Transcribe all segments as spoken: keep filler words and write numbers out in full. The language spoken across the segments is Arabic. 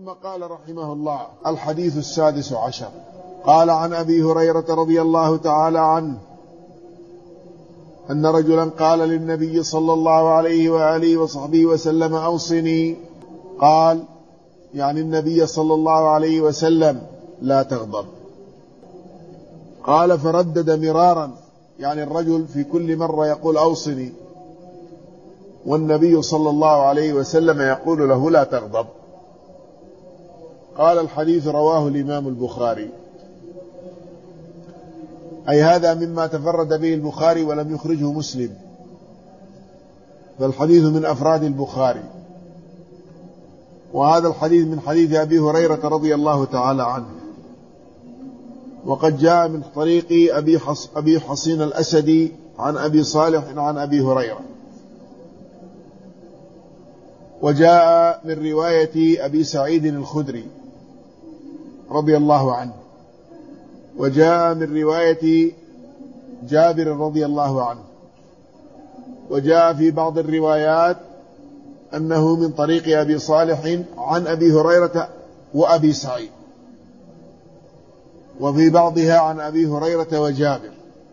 ثم قال رحمه الله: الحديث السادس عشر. قال: عن أبي هريرة رضي الله تعالى عنه أن رجلا قال للنبي صلى الله عليه وآله وصحبه وسلم: أوصني. قال: يعني النبي صلى الله عليه وسلم: لا تغضب. قال: فردد مرارا، يعني الرجل في كل مرة يقول: أوصني، والنبي صلى الله عليه وسلم يقول له: لا تغضب. قال: الحديث رواه الإمام البخاري، أي هذا مما تفرد به البخاري ولم يخرجه مسلم، فالحديث من أفراد البخاري. وهذا الحديث من حديث أبي هريرة رضي الله تعالى عنه، وقد جاء من طريق أبي, حص أبي حصين الأسدي عن أبي صالح عن أبي هريرة، وجاء من رواية أبي سعيد الخدري رضي الله عنه، وجاء من رواية جابر رضي الله عنه، وجاء في بعض الروايات أنه من طريق أبي صالح عن أبي هريرة وأبي سعيد، وفي بعضها عن أبي هريرة وجابر،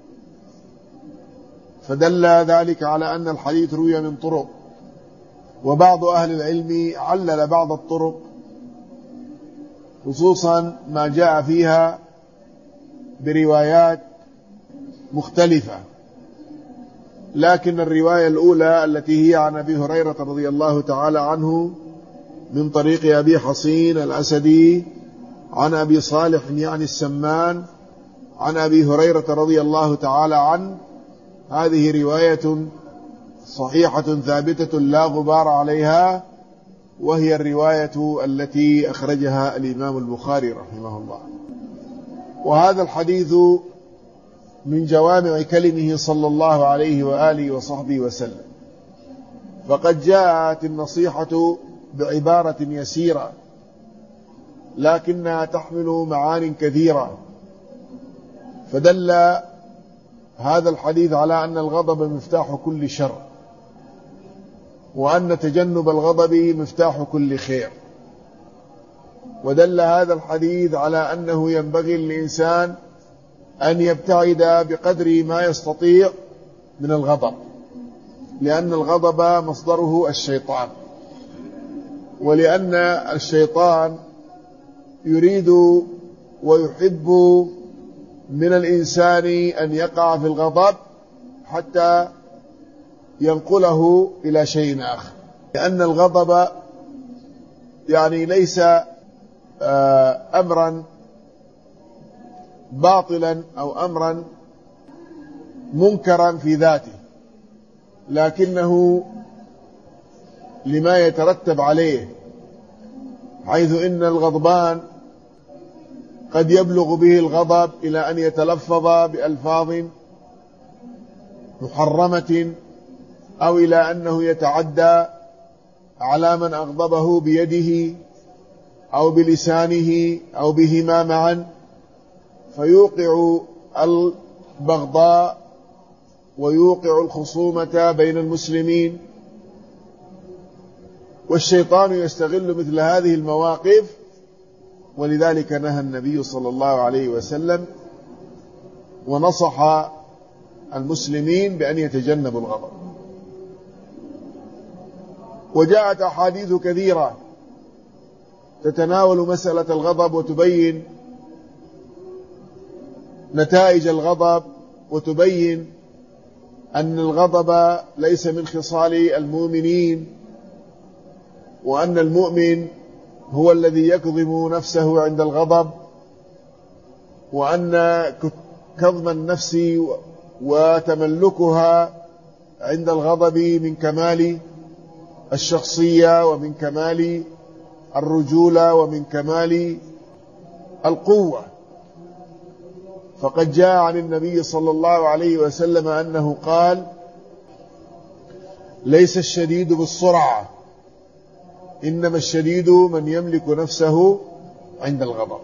فدل ذلك على أن الحديث روي من طرق. وبعض أهل العلم علل بعض الطرق، خصوصا ما جاء فيها بروايات مختلفة، لكن الرواية الأولى التي هي عن أبي هريرة رضي الله تعالى عنه من طريق أبي حصين الأسدي عن أبي صالح يعني السمان عن أبي هريرة رضي الله تعالى عنه، هذه رواية صحيحة ثابتة لا غبار عليها، وهي الرواية التي أخرجها الإمام البخاري رحمه الله. وهذا الحديث من جوامع كلمه صلى الله عليه وآله وصحبه وسلم، فقد جاءت النصيحة بعبارة يسيرة لكنها تحمل معان كثيرة، فدل هذا الحديث على أن الغضب مفتاح كل شر، وأن تجنب الغضب مفتاح كل خير. ودل هذا الحديث على أنه ينبغي للإنسان أن يبتعد بقدر ما يستطيع من الغضب، لأن الغضب مصدره الشيطان، ولأن الشيطان يريد ويحب من الإنسان أن يقع في الغضب حتى ينقله إلى شيء آخر، لأن الغضب يعني ليس أمرا باطلا أو أمرا منكرا في ذاته، لكنه لما يترتب عليه، حيث إن الغضبان قد يبلغ به الغضب إلى أن يتلفظ بألفاظ محرمة، أو إلى أنه يتعدى على من أغضبه بيده أو بلسانه أو بهما معا، فيوقع البغضاء ويوقع الخصومة بين المسلمين. والشيطان يستغل مثل هذه المواقف، ولذلك نهى النبي صلى الله عليه وسلم ونصح المسلمين بأن يتجنبوا الغضب. وجاءت أحاديث كثيرة تتناول مسألة الغضب وتبين نتائج الغضب، وتبين أن الغضب ليس من خصال المؤمنين، وأن المؤمن هو الذي يكظم نفسه عند الغضب، وأن كظم النفس وتملكها عند الغضب من كمال الشخصية ومن كمال الرجولة ومن كمال القوة. فقد جاء عن النبي صلى الله عليه وسلم أنه قال: ليس الشديد بالسرعة، إنما الشديد من يملك نفسه عند الغضب.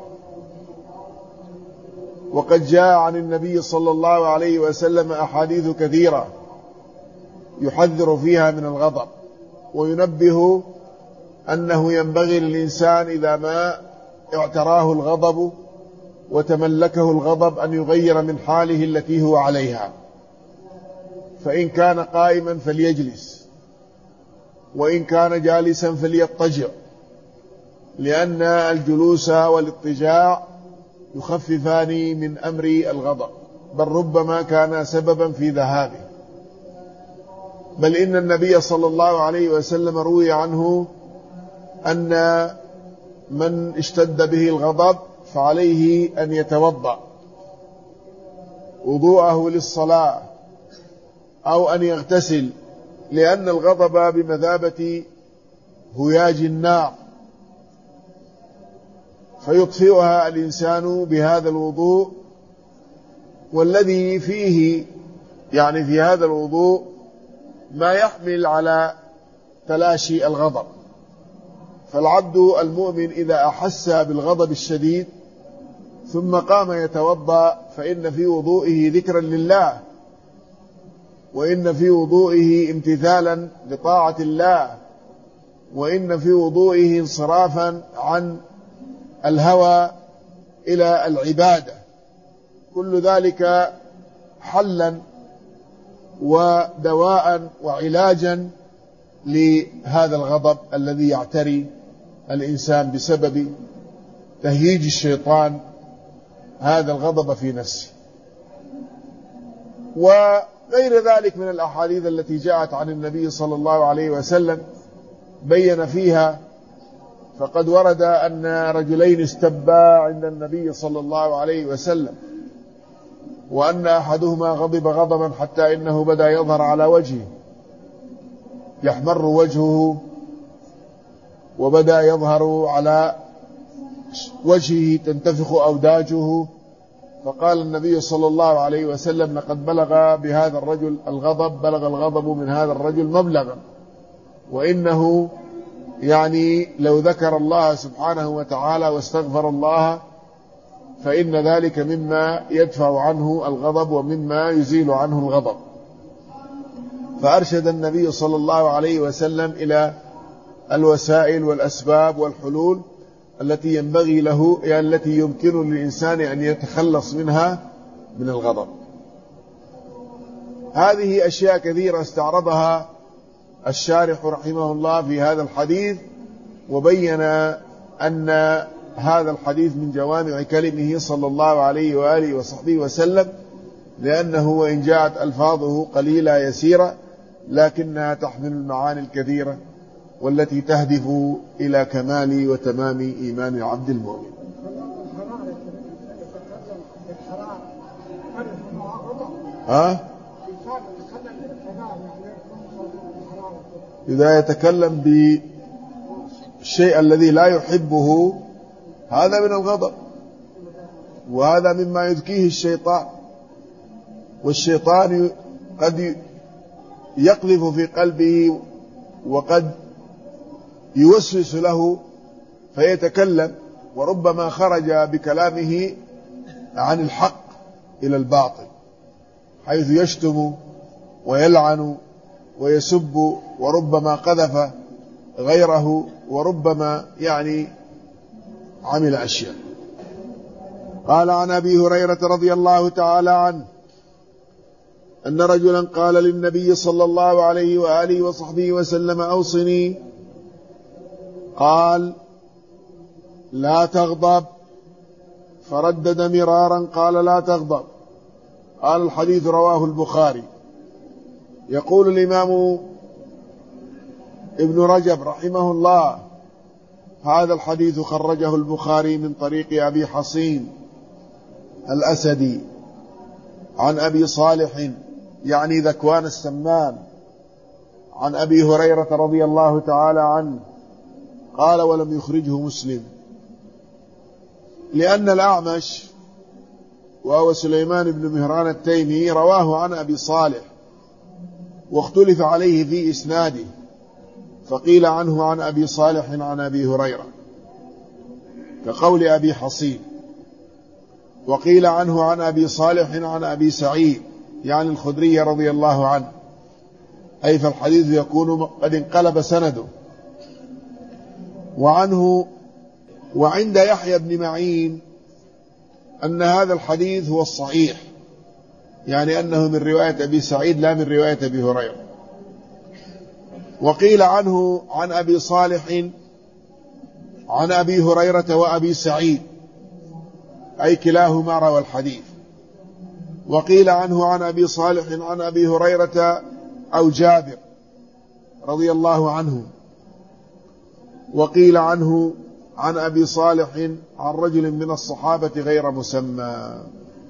وقد جاء عن النبي صلى الله عليه وسلم أحاديث كثيرة يحذر فيها من الغضب، وينبه أنه ينبغي للإنسان إذا ما اعتراه الغضب وتملكه الغضب أن يغير من حاله التي هو عليها، فإن كان قائما فليجلس، وإن كان جالسا فليضطجع، لأن الجلوس والاضطجاع يخففان من أمر الغضب، بل ربما كان سببا في ذهابه. بل إن النبي صلى الله عليه وسلم روي عنه أن من اشتد به الغضب فعليه أن يتوضأ وضوءه للصلاة أو أن يغتسل، لأن الغضب بمثابة هياج النار فيطفئها الإنسان بهذا الوضوء، والذي فيه يعني في هذا الوضوء ما يحمل على تلاشي الغضب. فالعبد المؤمن إذا أحس بالغضب الشديد ثم قام يتوضأ فإن في وضوئه ذكرا لله، وإن في وضوئه امتثالا لطاعة الله، وإن في وضوئه انصرافا عن الهوى إلى العبادة، كل ذلك حلا ودواء وعلاجا لهذا الغضب الذي يعتري الإنسان بسبب تهييج الشيطان هذا الغضب في نفسه. وغير ذلك من الأحاديث التي جاءت عن النبي صلى الله عليه وسلم بين فيها، فقد ورد أن رجلين استبا عند النبي صلى الله عليه وسلم، وأن أحدهما غضب غضبا حتى إنه بدأ يظهر على وجهه، يحمر وجهه وبدأ يظهر على وجهه تنتفخ أوداجه، فقال النبي صلى الله عليه وسلم لقد بلغ بهذا الرجل الغضب بلغ الغضب من هذا الرجل مبلغا، وإنه يعني لو ذكر الله سبحانه وتعالى واستغفر الله فإن ذلك مما يدفع عنه الغضب ومما يزيل عنه الغضب. فأرشد النبي صلى الله عليه وسلم إلى الوسائل والأسباب والحلول التي ينبغي له يعني التي يمكن للإنسان أن يتخلص منها من الغضب. هذه أشياء كثيرة استعرضها الشارح رحمه الله في هذا الحديث، وبين أن هذا الحديث من جوامع كلمه صلى الله عليه وآله وصحبه وسلم، لأنه وإن جاءت ألفاظه قليلة يسيرة لكنها تحمل المعاني الكثيرة والتي تهدف إلى كمال وتمام إيمان العبد المؤمن. ها؟ إذا يتكلم بالشيء الذي لا يحبه هذا من الغضب، وهذا مما يذكيه الشيطان، والشيطان قد يقذف في قلبه وقد يوسوس له فيتكلم، وربما خرج بكلامه عن الحق إلى الباطل، حيث يشتم ويلعن ويسب، وربما قذف غيره، وربما يعني عمل أشياء. قال عن أبي هريرة رضي الله تعالى عنه أن رجلا قال للنبي صلى الله عليه وآله وصحبه وسلم أوصني، قال لا تغضب، فردد مرارا قال لا تغضب. قال الحديث رواه البخاري. يقول الإمام ابن رجب رحمه الله هذا الحديث خرجه البخاري من طريق أبي حصين الأسدي عن أبي صالح يعني ذكوان السمان عن أبي هريرة رضي الله تعالى عنه قال ولم يخرجه مسلم، لأن الأعمش وهو سليمان بن مهران التيمي رواه عن أبي صالح واختلف عليه في إسناده، فقيل عنه عن أبي صالح عن أبي هريرة كقول أبي حصين، وقيل عنه عن أبي صالح عن أبي سعيد يعني الخدري رضي الله عنه، أي فالحديث يكون قد انقلب سنده. وعنه وعند يحيى بن معين أن هذا الحديث هو الصحيح، يعني أنه من رواية أبي سعيد لا من رواية أبي هريرة. وقيل عنه عن أبي صالح عن أبي هريرة وأبي سعيد، أي كلاهما روى الحديث. وقيل عنه عن أبي صالح عن أبي هريرة أو جابر رضي الله عنه. وقيل عنه عن أبي صالح عن رجل من الصحابة غير مسمى.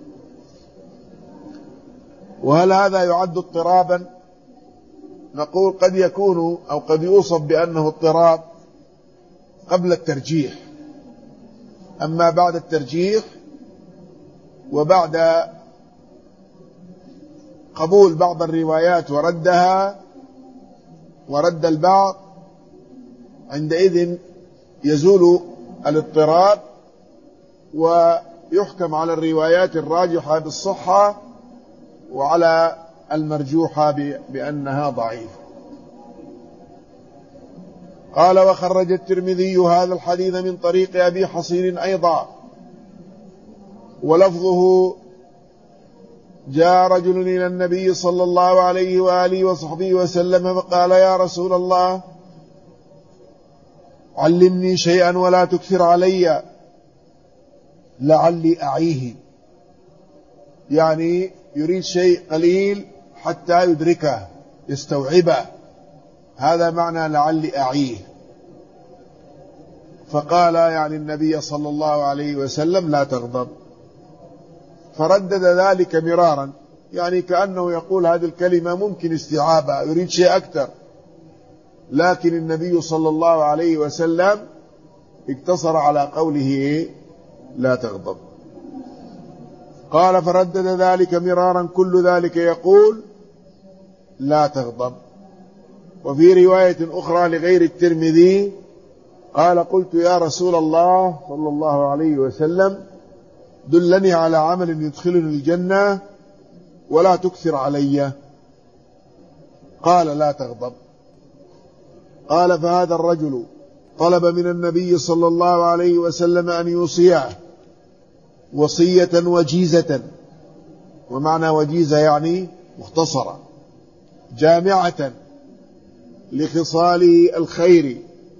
وهل هذا يعد اضطرابا؟ نقول قد يكون أو قد يوصف بأنه اضطراب قبل الترجيح، أما بعد الترجيح وبعد قبول بعض الروايات وردها ورد البعض، عندئذ يزول الاضطراب ويحكم على الروايات الراجحة بالصحة وعلى المرجوحة بأنها ضعيفة. قال: وخرج الترمذي هذا الحديث من طريق أبي حصين أيضا، ولفظه: جاء رجل إلى النبي صلى الله عليه وآله وصحبه وسلم فقال: يا رسول الله، علمني شيئا ولا تكثر علي لعلي أعيه، يعني يريد شيء قليل حتى يدركه يستوعبه، هذا معنى لعلي أعيه. فقال يعني النبي صلى الله عليه وسلم: لا تغضب. فردد ذلك مرارا، يعني كأنه يقول هذه الكلمة ممكن استيعابها، يريد شيء أكثر، لكن النبي صلى الله عليه وسلم اقتصر على قوله: لا تغضب. قال: فردد ذلك مرارا، كل ذلك يقول: لا تغضب. وفي رواية أخرى لغير الترمذي قال: قلت يا رسول الله صلى الله عليه وسلم، دلني على عمل يدخلني الجنة ولا تكثر علي. قال: لا تغضب. قال: فهذا الرجل طلب من النبي صلى الله عليه وسلم أن يوصيه وصية وجيزة، ومعنى وجيزة يعني مختصرة جامعة لخصاله الخير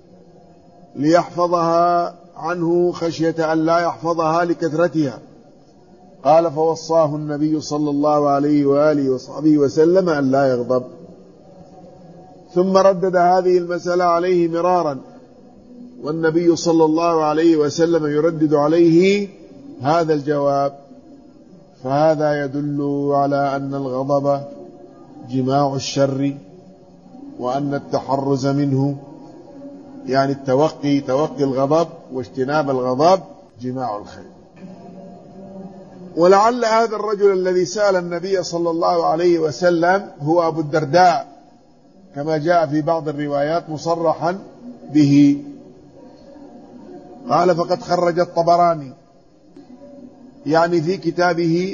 ليحفظها عنه خشية أن لا يحفظها لكثرتها. قال: فوصاه النبي صلى الله عليه وآله وصحبه وسلم أن لا يغضب. ثم ردد هذه المسألة عليه مرارا، والنبي صلى الله عليه وسلم يردد عليه هذا الجواب. فهذا يدل على أن الغضب جماع الشر، وأن التحرز منه يعني التوقي توقي الغضب واجتناب الغضب جماع الخير. ولعل هذا الرجل الذي سأل النبي صلى الله عليه وسلم هو أبو الدرداء، كما جاء في بعض الروايات مصرحا به. قال: فقد خرج الطبراني يعني في كتابه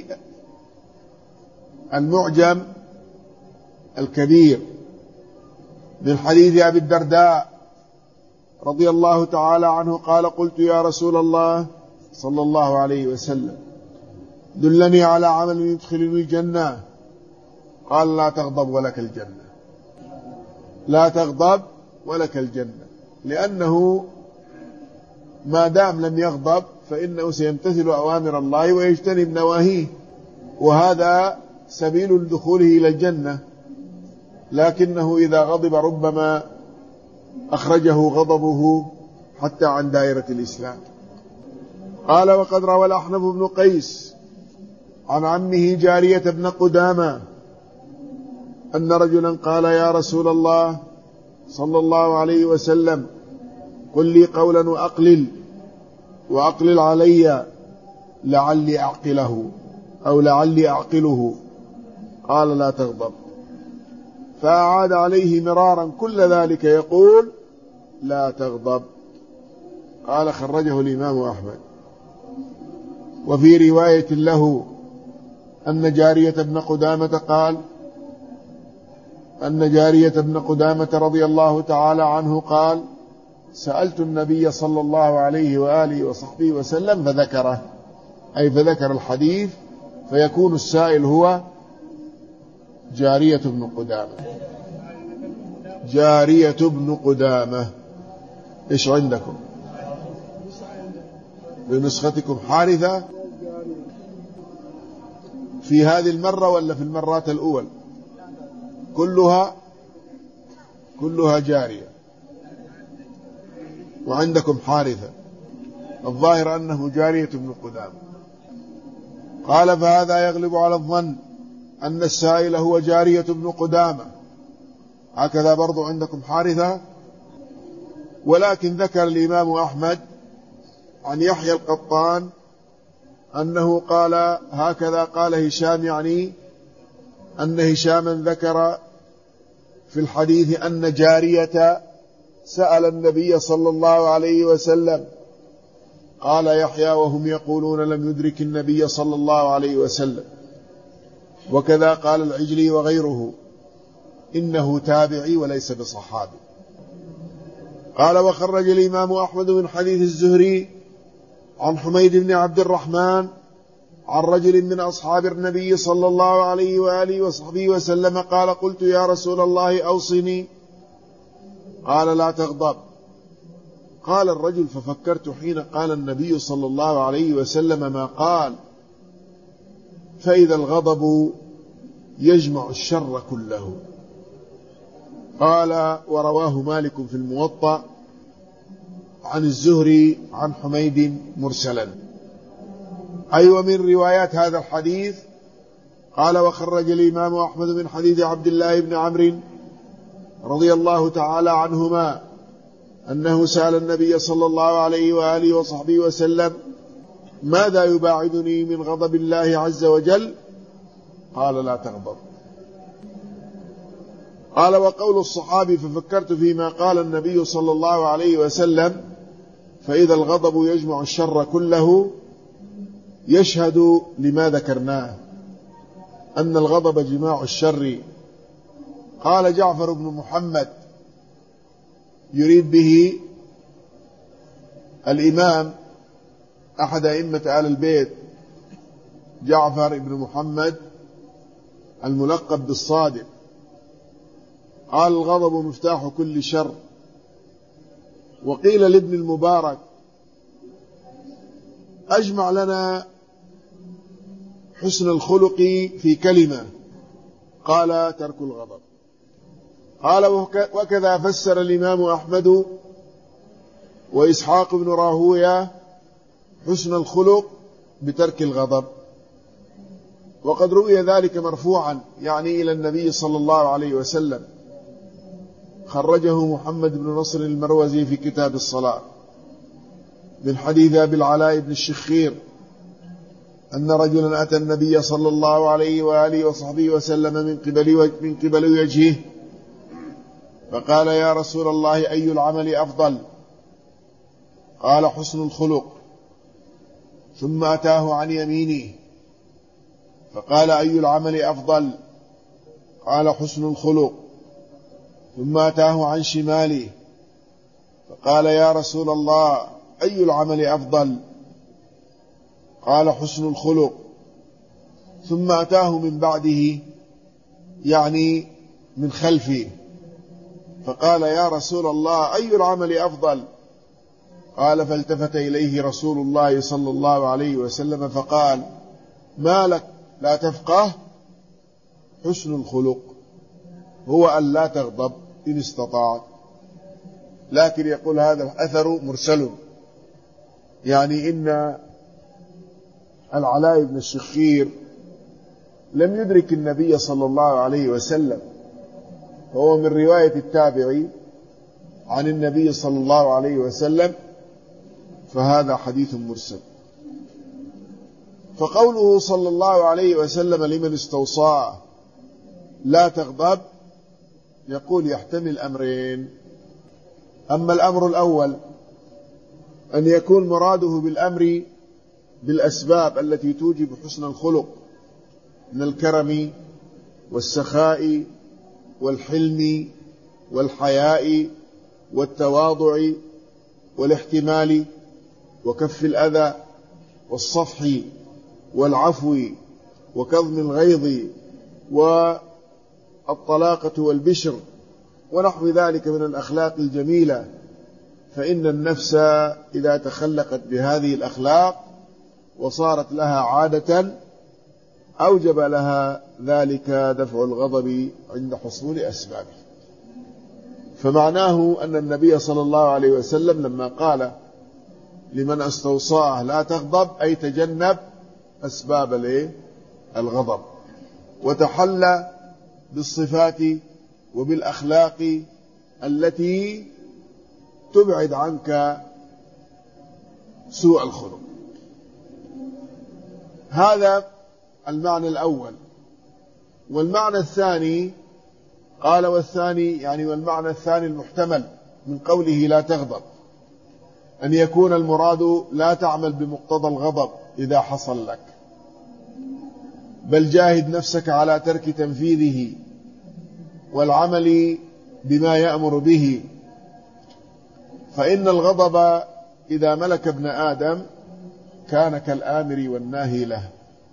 المعجم الكبير من حديث أبي الدرداء رضي الله تعالى عنه قال: قلت يا رسول الله صلى الله عليه وسلم، دلني على عمل يدخلني الجنة. قال: لا تغضب ولك الجنة. لا تغضب ولك الجنة، لأنه ما دام لم يغضب فإنه سيمتثل أوامر الله ويجتنب نواهيه، وهذا سبيل دخوله إلى الجنة. لكنه إذا غضب ربما أخرجه غضبه حتى عن دائرة الإسلام. قال: وقد روى الأحنف بن قيس عن عمه جارية بن قدامة أن رجلا قال: يا رسول الله صلى الله عليه وسلم، قل لي قولا وأقلل وأقلل علي لعلي أعقله أو لعلي أعقله. قال: لا تغضب. فأعاد عليه مرارا كل ذلك يقول: لا تغضب. قال: خرجه الإمام أحمد. وفي رواية له أن جارية بن قدامة قال أن جارية بن قدامة رضي الله تعالى عنه قال: سألت النبي صلى الله عليه وآله وصحبه وسلم فذكره، أي فذكر الحديث، فيكون السائل هو جارية بن قدامة. جارية بن قدامة. إيش عندكم بنسختكم؟ حارثة في هذه المرة ولا في المرات الأول؟ كلها كلها جارية، وعندكم حارثة. الظاهر أنه جارية بن قدامة. قال فهذا يغلب على الظن أن السائل هو جارية بن قدامة. هكذا برضو عندكم حارثة. ولكن ذكر الإمام أحمد عن يحيى القطان أنه قال هكذا قال هشام، يعني أن هشاما ذكر في الحديث أن جارية سأل النبي صلى الله عليه وسلم. قال يحيى وهم يقولون لم يدرك النبي صلى الله عليه وسلم. وكذا قال العجلي وغيره إنه تابعي وليس بصحابي. قال وخرج الإمام أحمد من حديث الزهري عن حميد بن عبد الرحمن عن رجل من أصحاب النبي صلى الله عليه وآله وصحبه وسلم قال قلت يا رسول الله أوصني. قال لا تغضب. قال الرجل ففكرت حين قال النبي صلى الله عليه وسلم ما قال، فإذا الغضب يجمع الشر كله. قال ورواه مالك في الموطأ عن الزهري عن حميد مرسلا. أي ومن روايات هذا الحديث قال وخرج الإمام أحمد من حديث عبد الله بن عمرو رضي الله تعالى عنهما أنه سأل النبي صلى الله عليه وآله وصحبه وسلم ماذا يباعدني من غضب الله عز وجل؟ قال لا تغضب. قال وقول الصحابي ففكرت فيما قال النبي صلى الله عليه وسلم فإذا الغضب يجمع الشر كله يشهد لما ذكرناه أن الغضب جماع الشر. قال جعفر بن محمد يريد به الإمام أحد أئمة آل البيت جعفر بن محمد الملقب بالصادق. قال الغضب مفتاح كل شر. وقيل لابن المبارك أجمع لنا حسن الخلق في كلمة، قال ترك الغضب. قال وكذا فسر الإمام أحمد وإسحاق بن راهوية حسن الخلق بترك الغضب. وقد رؤي ذلك مرفوعا يعني إلى النبي صلى الله عليه وسلم. خرجه محمد بن نصر المروزي في كتاب الصلاة من حديث أبي العلاء بن الشخير أن رجلا أتى النبي صلى الله عليه وآله وصحبه وسلم من قبل من قبل وجهه فقال يا رسول الله أي العمل أفضل؟ قال حسن الخلق. ثم أتاه عن يمينه فقال أي العمل أفضل؟ قال حسن الخلق. ثم أتاه عن شماله فقال يا رسول الله أي العمل أفضل؟ قال حسن الخلق. ثم أتاه من بعده يعني من خلفه فقال يا رسول الله أي العمل أفضل؟ قال فالتفت إليه رسول الله صلى الله عليه وسلم فقال ما لك لا تفقه؟ حسن الخلق هو أن لا تغضب إن استطعت. لكن يقول هذا الأثر مرسل، يعني إن العلاء بن الشخير لم يدرك النبي صلى الله عليه وسلم، فهو من رواية التابعي عن النبي صلى الله عليه وسلم، فهذا حديث مرسل. فقوله صلى الله عليه وسلم لمن استوصاه لا تغضب يقول يحتمل أمرين. أما الأمر الأول أن يكون مراده بالأمر بالأسباب التي توجب حسن الخلق من الكرم والسخاء والحلم والحياء والتواضع والاحتمال وكف الأذى والصفح والعفو وكظم الغيظ والطلاقة والبشر ونحو ذلك من الأخلاق الجميلة، فإن النفس إذا تخلقت بهذه الأخلاق وصارت لها عادة أوجب لها ذلك دفع الغضب عند حصول أسبابه. فمعناه أن النبي صلى الله عليه وسلم لما قال لمن استوصاه لا تغضب أي تجنب أسباب الغضب، وتحلى بالصفات وبالأخلاق التي تبعد عنك سوء الخلق. هذا المعنى الأول. والمعنى الثاني قال والثاني يعني والمعنى الثاني المحتمل من قوله لا تغضب أن يكون المراد لا تعمل بمقتضى الغضب إذا حصل لك، بل جاهد نفسك على ترك تنفيذه والعمل بما يأمر به، فإن الغضب إذا ملك ابن آدم كان كالآمر والناهي له.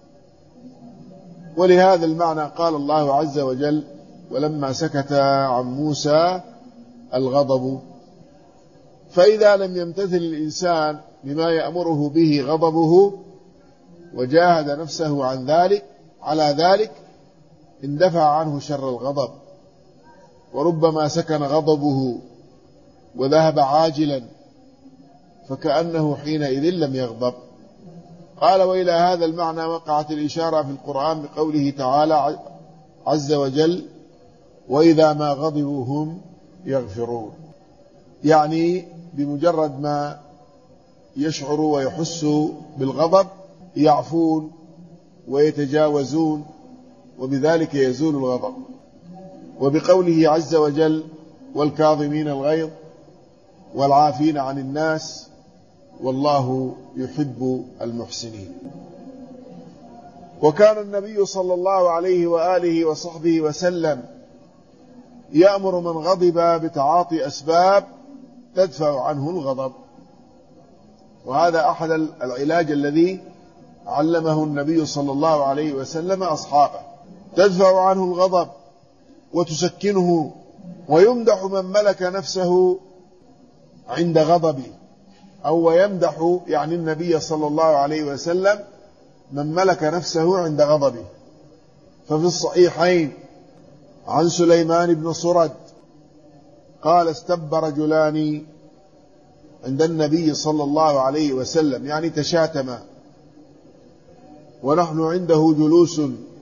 ولهذا المعنى قال الله عز وجل ولما سكت عن موسى الغضب. فإذا لم يمتثل الإنسان بما يأمره به غضبه وجاهد نفسه عن ذلك على ذلك اندفع عنه شر الغضب، وربما سكن غضبه وذهب عاجلا فكأنه حينئذ لم يغضب. قال وإلى هذا المعنى وقعت الإشارة في القرآن بقوله تعالى عز وجل وإذا ما غضبوا هم يغفرون، يعني بمجرد ما يشعروا ويحسوا بالغضب يعفون ويتجاوزون وبذلك يزول الغضب. وبقوله عز وجل والكاظمين الغيظ والعافين عن الناس والله يحب المحسنين. وكان النبي صلى الله عليه وآله وصحبه وسلم يأمر من غضب بتعاطي أسباب تدفع عنه الغضب، وهذا أحد العلاج الذي علمه النبي صلى الله عليه وسلم أصحابه، تدفع عنه الغضب وتسكنه. ويمدح من ملك نفسه عند غضبه، أو ويمدح يعني النبي صلى الله عليه وسلم من ملك نفسه عند غضبه. ففي الصحيحين عن سليمان بن صرد قال استب رجلان عند النبي صلى الله عليه وسلم، يعني تشاتما، ونحن عنده جلوس،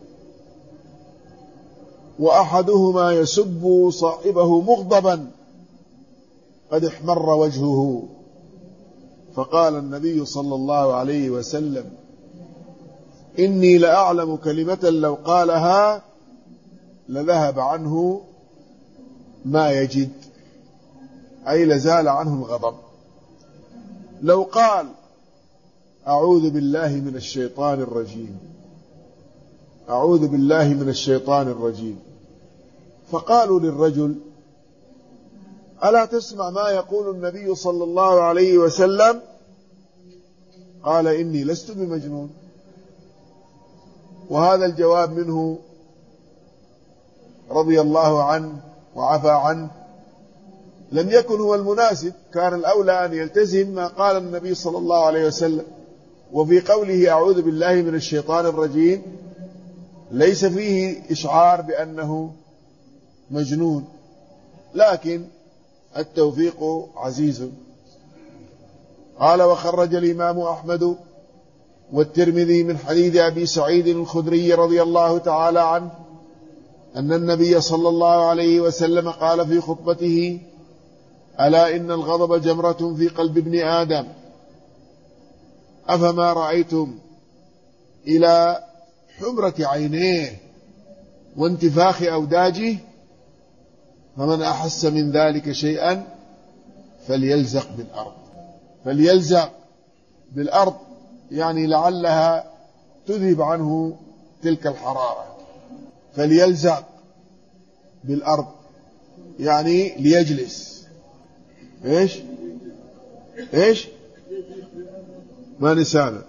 وأحدهما يسب صاحبه مغضبا قد احمر وجهه، فقال النبي صلى الله عليه وسلم إني لأعلم كلمة لو قالها لذهب عنه ما يجد، أي لزال عنه الغضب. لو قال أعوذ بالله من الشيطان الرجيم، أعوذ بالله من الشيطان الرجيم، فقالوا للرجل ألا تسمع ما يقول النبي صلى الله عليه وسلم؟ قال إني لست بمجنون. وهذا الجواب منه رضي الله عنه وعفى عنه لم يكن هو المناسب، كان الأولى أن يلتزم ما قال النبي صلى الله عليه وسلم. وفي قوله أعوذ بالله من الشيطان الرجيم ليس فيه إشعار بأنه مجنون، لكن التوفيق عزيز. قال وخرج الإمام أحمد والترمذي من حديث أبي سعيد الخدري رضي الله تعالى عنه أن النبي صلى الله عليه وسلم قال في خطبته ألا إن الغضب جمرة في قلب ابن آدم أفما رأيتم إلى حمرة عينيه وانتفاخ أوداجه، فمن أحس من ذلك شيئا فليلزق بالأرض. فليلزق بالأرض يعني لعلها تذهب عنه تلك الحرارة، فليلزق بالأرض يعني ليجلس. إيش؟ إيش؟ ما نسانا،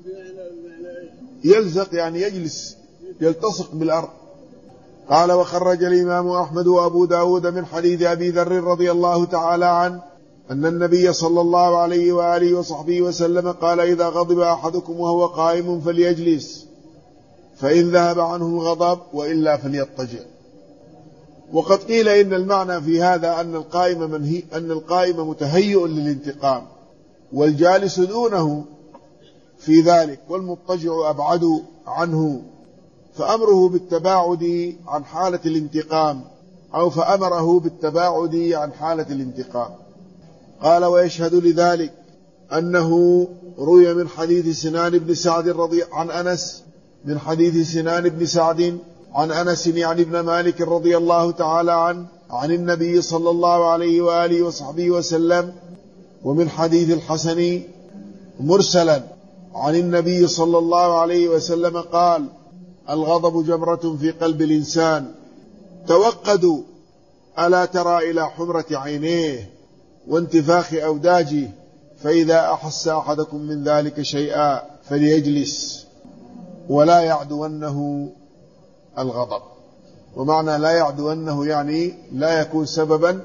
يلزق يعني يجلس يلتصق بالأرض. قال وخرج الإمام أحمد وأبو داود من حديث أبي ذر رضي الله تعالى عنه أن النبي صلى الله عليه وآله وصحبه وسلم قال إذا غضب أحدكم وهو قائم فليجلس فإن ذهب عنه الغضب وإلا فليضطجع. وقد قيل إن المعنى في هذا أن القائم منهي أن القائم متهيئ للانتقام والجالس دونه في ذلك والمضطجع أبعد عنه، فأمره بالتباعد عن حالة الانتقام أو فأمره بالتباعد عن حالة الانتقام. قال ويشهد لذلك أنه روي من حديث سنان بن سعد رضي عن أنس من حديث سنان بن سعد عن أنس يعني ابن مالك رضي الله تعالى عنه عن النبي صلى الله عليه وآله وصحبه وسلم، ومن حديث الحسن مرسلا عن النبي صلى الله عليه وسلم قال الغضب جمرة في قلب الإنسان توقدوا ألا ترى إلى حمرة عينيه وانتفاخ أوداجه فإذا أحس أحدكم من ذلك شيئا فليجلس ولا يعدونه الغضب. ومعنى لا يعدونه يعني لا يكون سببا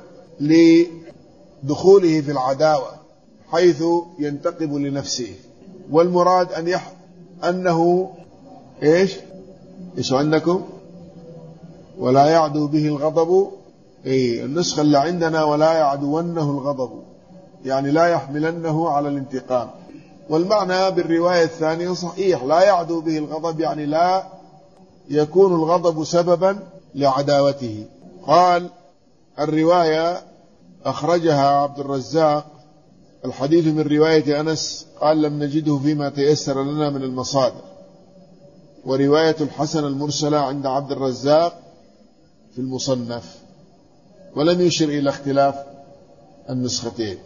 لدخوله في العداوة حيث ينتقم لنفسه. والمراد أن يح أنه إيش إيش عندكم ولا يعدو به الغضب، إيه النسخة اللي عندنا ولا يعدونه الغضب يعني لا يحملنه على الانتقام. والمعنى بالرواية الثانية صحيح، لا يعدو به الغضب يعني لا يكون الغضب سببا لعداوته. قال الرواية أخرجها عبد الرزاق الحديث من رواية أنس قال لم نجده فيما تيسر لنا من المصادر، ورواية الحسن المرسلة عند عبد الرزاق في المصنف، ولم يشر إلى اختلاف النسختين.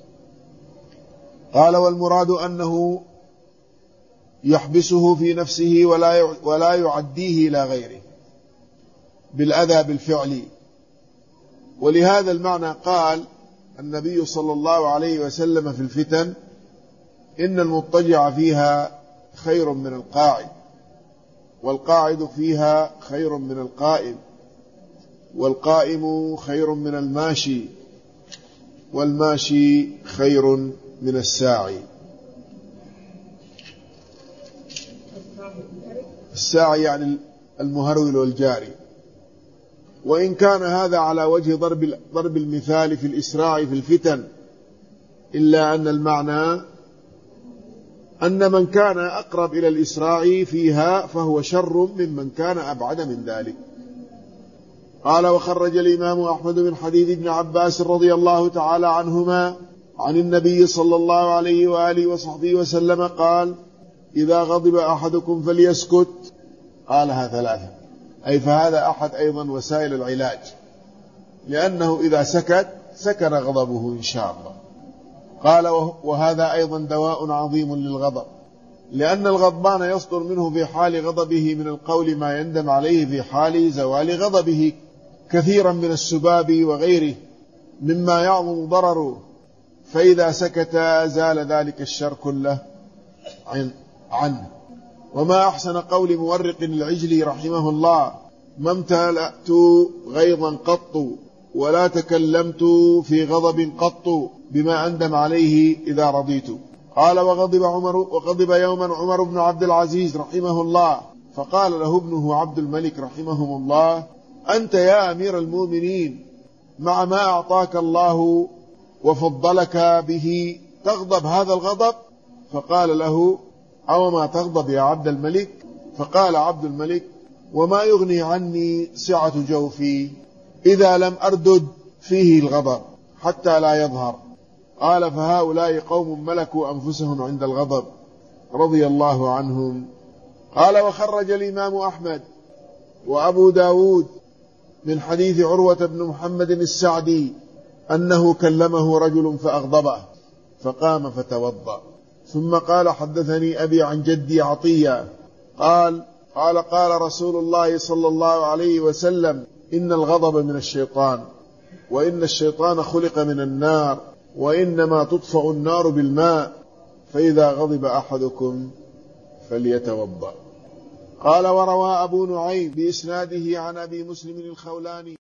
قال والمراد أنه يحبسه في نفسه ولا ولا يعديه إلى غيره بالأذى بالفعل. ولهذا المعنى قال النبي صلى الله عليه وسلم في الفتن إن المضطجع فيها خير من القاعد، والقاعد فيها خير من القائم، والقائم خير من الماشي، والماشي خير من الساعي. الساعي يعني المهرول والجاري. وإن كان هذا على وجه ضرب ضرب المثال في الإسراع في الفتن، إلا أن المعنى أن من كان أقرب إلى الإسراع فيها فهو شر ممن كان أبعد من ذلك. قال وخرج الإمام أحمد من حديث ابن عباس رضي الله تعالى عنهما عن النبي صلى الله عليه وآله وصحبه وسلم قال إذا غضب أحدكم فليسكت. قالها ثلاثة، أي فهذا أحد أيضا وسائل العلاج، لأنه إذا سكت سكن غضبه إن شاء الله. قال وهذا أيضا دواء عظيم للغضب، لأن الغضبان يصدر منه في حال غضبه من القول ما يندم عليه في حال زوال غضبه، كثيرا من السباب وغيره مما يعظم ضرره، فإذا سكت زال ذلك الشر كله عنه. وما أحسن قول مورق العجلي رحمه الله ما امتلأت غيظا قط ولا تكلمت في غضب قط بما أندم عليه إذا رضيت. قال وغضب عمر وغضب يوما عمر بن عبد العزيز رحمه الله، فقال له ابنه عبد الملك رحمهم الله أنت يا أمير المؤمنين مع ما أعطاك الله وفضلك به تغضب هذا الغضب؟ فقال له أو ما تغضب يا عبد الملك؟ فقال عبد الملك وما يغني عني سعة جوفي إذا لم أردد فيه الغضب حتى لا يظهر. قال فهؤلاء قوم ملكوا أنفسهم عند الغضب رضي الله عنهم. قال وخرج الإمام أحمد وأبو داود من حديث عروة بن محمد السعدي أنه كلمه رجل فأغضبه فقام فتوضأ ثم قال حدثني أبي عن جدي عطية قال قال قال رسول الله صلى الله عليه وسلم إن الغضب من الشيطان وإن الشيطان خلق من النار وإنما تطفأ النار بالماء، فإذا غضب أحدكم فليتوضأ. قال: وروى أبو نعيم بإسناده عن أبي مسلم الخولاني